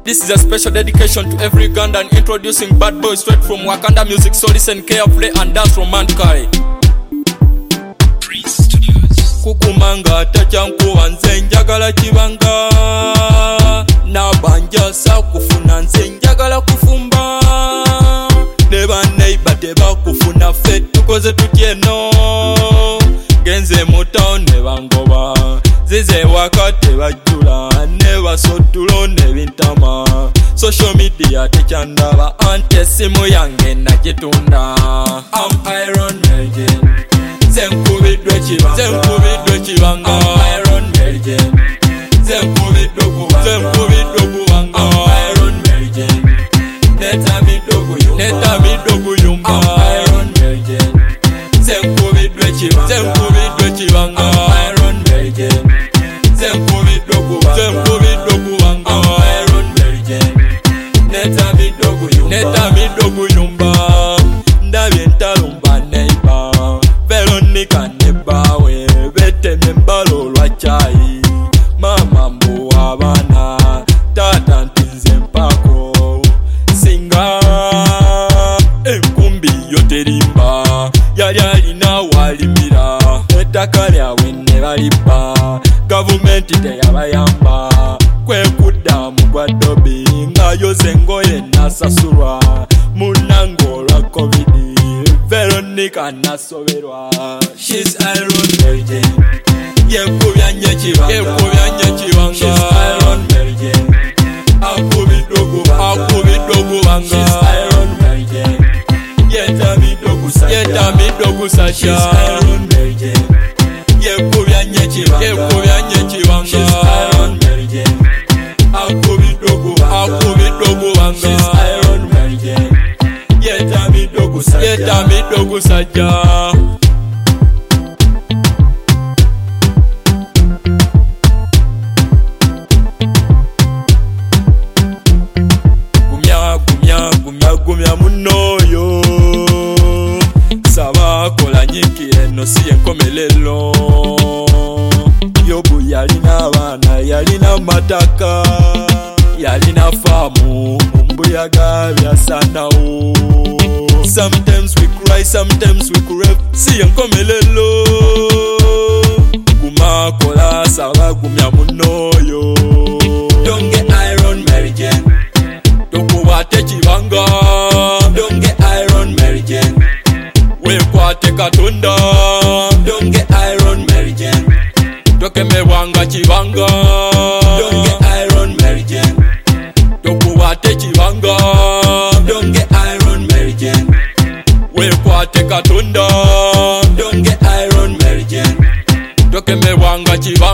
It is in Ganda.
This is a special dedication to every Ugandan, introducing bad boys straight from Wakanda music. So listen carefully and dance romantically. Kukumanga tachankuwa nze njagala kibanga, nabanja sakufuna nze njagala kufumba, neba neighbor tebakufuna ffe tukoze tutyeno, genze mu town nebangoba, zize waka tebajjula, nebasotulo nebintama, social media tekyandaba, anti essimu yange nagitunda. I'm Iron Maiden, zenkubidwe kibanga, I'm Iron Maiden, zenkubidwe kubanga, I'm Iron Maiden, netamidwe kuyumba, I'm Iron Maiden, zenkubidwe kibanga, I'm Iron Maiden, zenkubidwe kubanga, I'm Iron Maiden, netamidwe kuyumba, ndabye ntalumba neighbor, Veronica nebawe betemye mbalo lwa chai, mama mbu abana tata ntinze mpako singa enkumbi yoterimba, yali alina walimira ettaka lyawe ne baliba, gavumenti teyabayamba, kwekudda mu gwa dobi nga yoze engoye nasasulwa, munange olwa covid Veronica nasoberwa. She's Iron Maiden, yekubya nnyo kibanga, she's Iron Maiden, akubidde okubanga, she's Iron Maiden, yetamidde okusasha, she's Iron Maiden, yekubya nnyo kibanga, she's Iron Maiden, akubidde okubanga, she's Iron Maiden, yetamidde okusajja. Gumya munoyo, saba kola nyingi eno si enkomelelo. Yobu yalina abaana, yalina mataka, yalina faamu, mumbuyaga byasanawo. Sometimes we cry, sometimes we crave, si enkomelelo. Guma kola saba gumya munoyo. Don't get Iron Maiden, tokuwate kibanga. Don't get Iron Maiden, wekwate Katonda. Don't get Iron Maiden, tokemebwanga kibanga. Don't get Iron Maiden, tokuwate kibanga. Don't get Iron Maiden, wekwate Katonda. Don't get Iron Maiden, tokemebwanga kibanga.